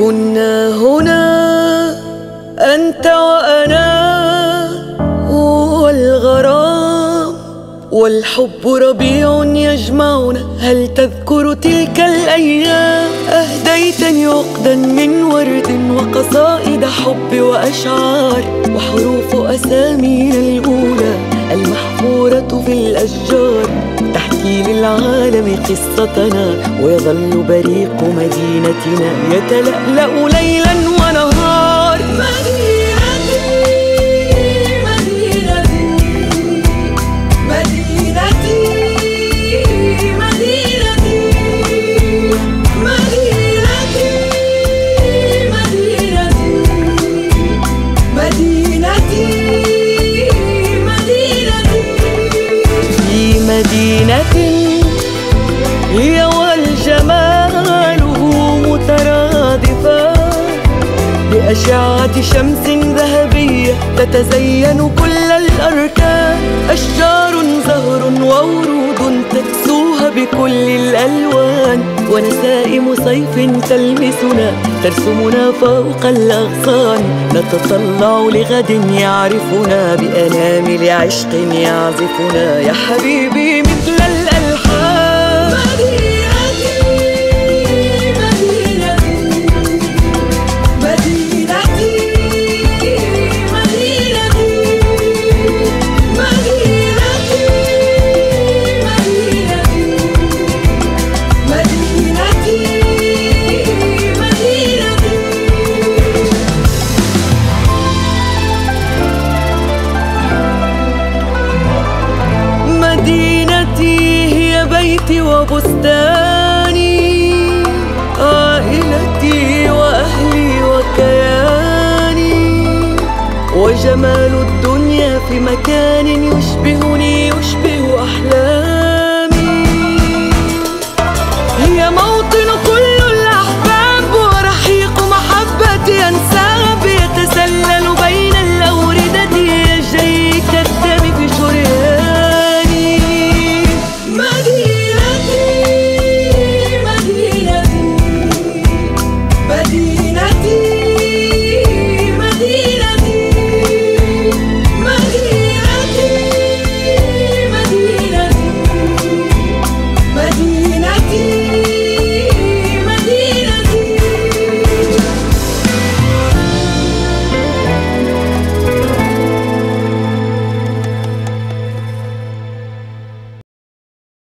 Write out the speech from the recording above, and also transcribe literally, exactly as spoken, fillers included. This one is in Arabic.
كنا هنا أنت وأنا والغرام والحب ربيع يجمعنا. هل تذكر تلك الأيام؟ أهديتني عقدا من ورد وقصائد حب وأشعار وحروف أسامينا الأولى المحفورة في الأشجار تحكي للعالم قصتنا، ويظل بريق مدينتنا يتلألأ ليلا ونهار. مدينتي مدينتي مدينتي مدينتي مدينتي مدينتي مدينتي في مدينة هي والجمال مترادفة بأشعة شمس ذهبية تتزين كل الأركان. أشجار زهر وورود تكسوها بكل الألوان، ونسائم صيف تلمسنا ترسمنا فوق الأغصان. نتطلع لغد يعرفنا بأنامل عشق يعزفنا يا حبيبي مثل الألحان. مدينتي هي بيتي وبستاني، عائلتي وأهلي وكياني، وجمال الدنيا في مكان يشبه